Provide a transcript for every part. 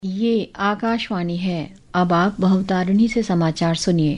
ये आकाशवाणी है। अब आप बहुतारिणी से समाचार सुनिए।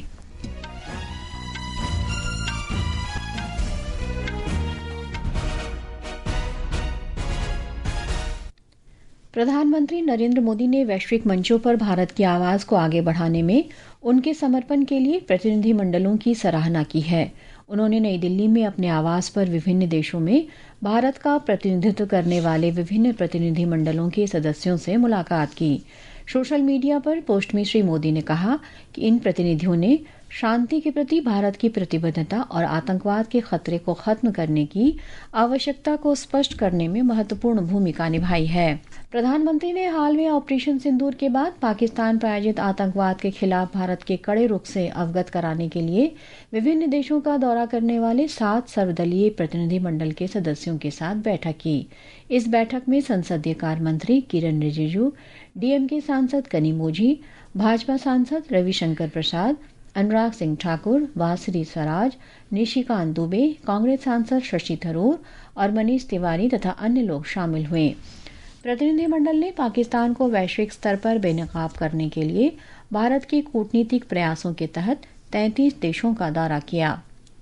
प्रधानमंत्री नरेंद्र मोदी ने वैश्विक मंचों पर भारत की आवाज को आगे बढ़ाने में उनके समर्पण के लिए प्रतिनिधिमंडलों की सराहना की है। उन्होंने नई दिल्ली में अपने आवास पर विभिन्न देशों में भारत का प्रतिनिधित्व करने वाले विभिन्न प्रतिनिधिमंडलों के सदस्यों से मुलाकात की। सोशल मीडिया पर पोस्ट में श्री मोदी ने कहा कि इन प्रतिनिधियों ने शांति के प्रति भारत की प्रतिबद्धता और आतंकवाद के खतरे को खत्म करने की आवश्यकता को स्पष्ट करने में महत्वपूर्ण भूमिका निभाई है। प्रधानमंत्री ने हाल में ऑपरेशन सिंदूर के बाद पाकिस्तान प्रायोजित आतंकवाद के खिलाफ भारत के कड़े रुख से अवगत कराने के लिए विभिन्न देशों का दौरा करने वाले 7 सर्वदलीय प्रतिनिधिमंडल के सदस्यों के साथ बैठक की। इस बैठक में संसदीय कार्य मंत्री किरण रिजिजू, डीएमके सांसद कनिमोझी, भाजपा सांसद रविशंकर प्रसाद, अनुराग सिंह ठाकुर, वासरी स्वराज, निशिकांत दुबे, कांग्रेस सांसद शशि थरूर और मनीष तिवारी तथा अन्य लोग शामिल हुए। प्रतिनिधिमंडल ने पाकिस्तान को वैश्विक स्तर पर बेनकाब करने के लिए भारत के कूटनीतिक प्रयासों के तहत 33 देशों का दौरा किया।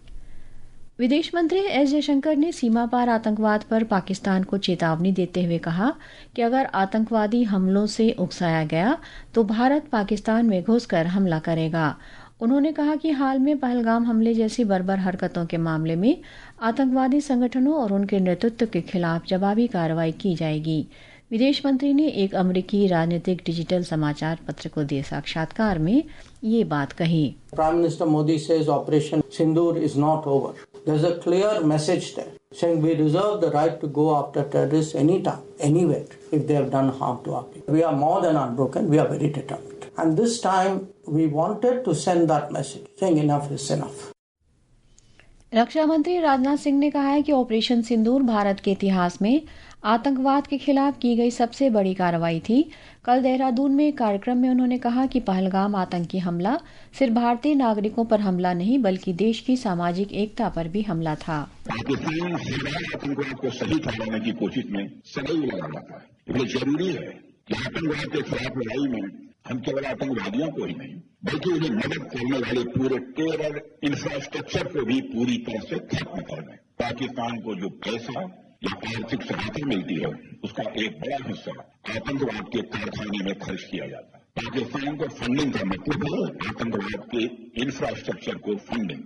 विदेश मंत्री एस जयशंकर ने सीमा पार आतंकवाद पर पाकिस्तान को चेतावनी देते हुए कहा कि अगर आतंकवादी हमलों से उकसाया गया तो भारत पाकिस्तान में घुसकर हमला करेगा। उन्होंने कहा कि हाल में पहलगाम हमले जैसी बर्बर हरकतों के मामले में आतंकवादी संगठनों और उनके नेतृत्व के खिलाफ जवाबी कार्रवाई की जाएगी। विदेश मंत्री ने एक अमेरिकी राजनीतिक डिजिटल समाचार पत्र को दिए साक्षात्कार में ये बात कही। Prime minister Modi says operation Sindoor is not over. There is a clear message there saying we reserve the right to go after terrorists anytime, anywhere, if they have done harm to our people. We are more than unbroken. We are very determined. And this time, we wanted to send that message, saying enough is enough. रक्षा मंत्री राजनाथ सिंह ने कहा है कि operation सिंदूर भारत के इतिहास में आतंकवाद के खिलाफ की गई सबसे बड़ी कार्रवाई थी। कल देहरादून में एक कार्यक्रम में उन्होंने कहा कि पहलगाम आतंकी हमला सिर्फ भारतीय नागरिकों पर हमला नहीं बल्कि देश की सामाजिक एकता पर भी हमला था। पाकिस्तान आतंकवाद को सही ठहराने की कोशिश में सदैव लगा रहता है। ये जरूरी है कि आतंकवाद के खिलाफ लड़ाई में हम केवल आतंकवादियों को ही नहीं बल्कि उन्हें मदद करने वाले पूरे टेरर इंफ्रास्ट्रक्चर को भी पूरी तरह से खत्म कर दें। पाकिस्तान को जो पैसा या आर्थिक सहायता मिलती है उसका एक बड़ा हिस्सा आतंकवाद के कारखाने में खर्च किया जाता है। पाकिस्तान को फंडिंग का मतलब है आतंकवाद के इंफ्रास्ट्रक्चर को फंडिंग।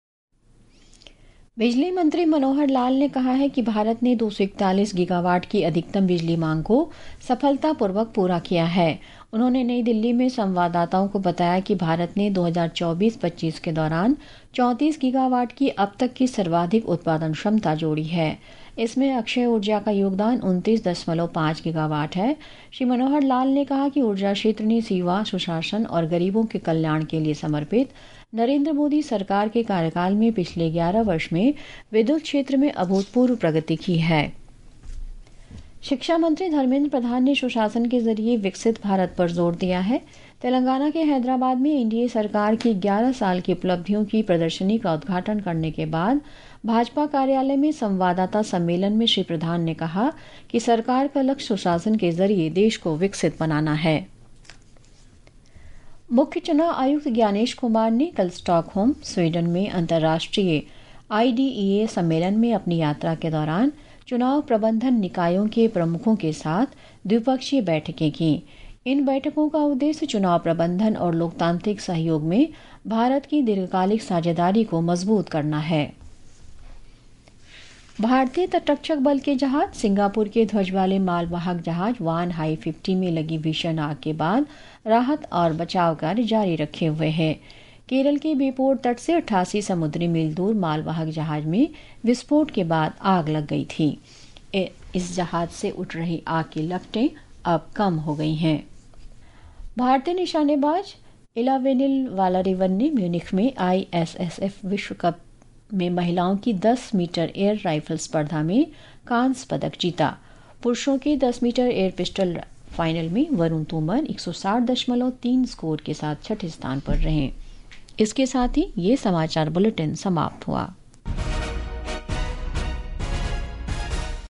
बिजली मंत्री मनोहर लाल ने कहा है कि भारत ने 241 गीगावाट की अधिकतम बिजली मांग को सफलतापूर्वक पूरा किया है। उन्होंने नई दिल्ली में संवाददाताओं को बताया कि भारत ने 2024-25 के दौरान 34 गीगावाट की अब तक की सर्वाधिक उत्पादन क्षमता जोड़ी है। इसमें अक्षय ऊर्जा का योगदान 29.5 गीगावाट है। श्री मनोहर लाल ने कहा कि ऊर्जा क्षेत्र ने सेवा, सुशासन और गरीबों के कल्याण के लिए समर्पित नरेंद्र मोदी सरकार के कार्यकाल में पिछले 11 वर्ष में विद्युत क्षेत्र में अभूतपूर्व प्रगति की है। शिक्षा मंत्री धर्मेंद्र प्रधान ने सुशासन के जरिए विकसित भारत पर जोर दिया है। तेलंगाना के हैदराबाद में एनडीए सरकार की 11 साल की उपलब्धियों की प्रदर्शनी का उद्घाटन करने के बाद भाजपा कार्यालय में संवाददाता सम्मेलन में श्री प्रधान ने कहा कि सरकार का लक्ष्य सुशासन के जरिए देश को विकसित बनाना है। मुख्य चुनाव आयुक्त ज्ञानेश कुमार ने कल स्टॉकहोम, स्वीडन में अंतर्राष्ट्रीय IDEA सम्मेलन में अपनी यात्रा के दौरान चुनाव प्रबंधन निकायों के प्रमुखों के साथ द्विपक्षीय बैठकें की। इन बैठकों का उद्देश्य चुनाव प्रबंधन और लोकतांत्रिक सहयोग में भारत की दीर्घकालिक साझेदारी को मजबूत करना है। भारतीय तटरक्षक बल के जहाज सिंगापुर के ध्वज वाले मालवाहक जहाज वान हाई 50 में लगी भीषण आग के बाद राहत और बचाव कार्य जारी रखे हुए हैं। केरल के बेपोर्ट तट से 88 समुद्री मील दूर मालवाहक जहाज में विस्फोट के बाद आग लग गई थी। इस जहाज से उठ रही आग की लपटें अब कम हो गई हैं। भारतीय निशानेबाज इलावेनिल वालारिवन ने म्यूनिख में ISSF विश्व कप में महिलाओं की 10 मीटर एयर राइफल स्पर्धा में कांस्य पदक जीता। पुरुषों के 10 मीटर एयर पिस्टल फाइनल में वरुण तोमर 160.3 स्कोर के साथ छठे स्थान पर रहे। इसके साथ ही ये समाचार बुलेटिन समाप्त हुआ।